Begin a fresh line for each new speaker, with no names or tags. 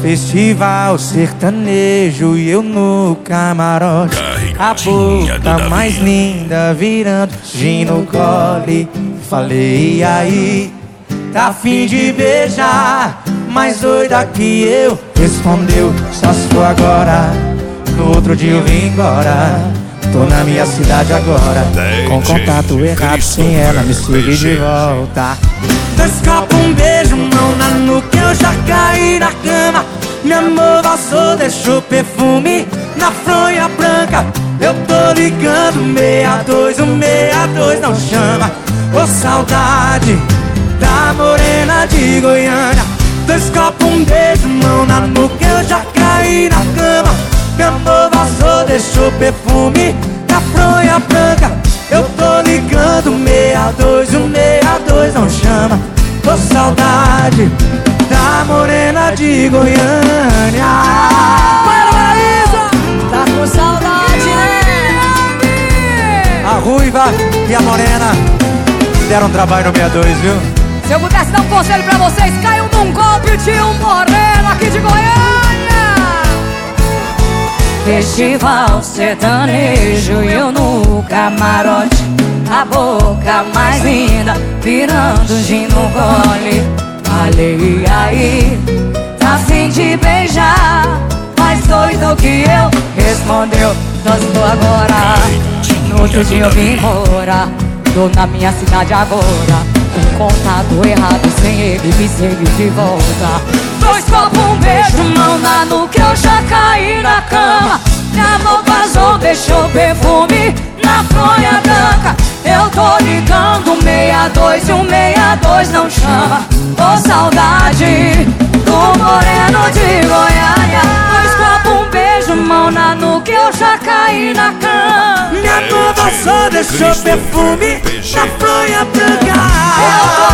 Festival sertanejo e eu no camarote. A boca mais linda virando gin no gole. Falei, e aí, tá a fim de beijar? Mais doida que eu. Respondeu, só se for agora. No outro dia eu vim embora. Tô na minha cidade agora. Com contato errado, sem ela me siga de volta. 2 copos, um beijo, mão na nuca, eu já caí na cama. Meu amor vazou, deixou perfume na fronha branca. Eu tô ligando 62, 162 não chama. Ô saudade da morena de Goiânia. 2 copos, um beijo, mão na nuca, eu já caí na cama. Meu amor vazou, deixou perfume na fronha branca. Eu tô ligando 62, 162 não chama. Tô saudade da morena de Goiânia.
Para, Maísa! Tá com saudade, né?
A Ruiva e a Morena deram trabalho no 62, viu?
Se eu pudesse dar um conselho pra vocês, caiam num golpe de um moreno aqui de Goiânia. Festival sertanejo e eu no camarote. A boca mais linda virando gin no gole. Falei, aí, tá a fim de beijar? Mais doido que eu. Respondeu, só estou agora. No outro dia eu vim embora. Tô na minha cidade agora. Com contato errado, sem ele me segue de volta. 2 copos, um beijo, mão na nuca, eu já caí na cama. Minha mão vazou, deixou perfume na fronha branca. Eu tô ligando 62 e 162 não chama. Ô saudade do moreno de Goiânia. 2 copos, um beijo, mão na nuca, eu já caí na cama.
Minha mão vazou, deixou perfume na fronha branca.
Eu tô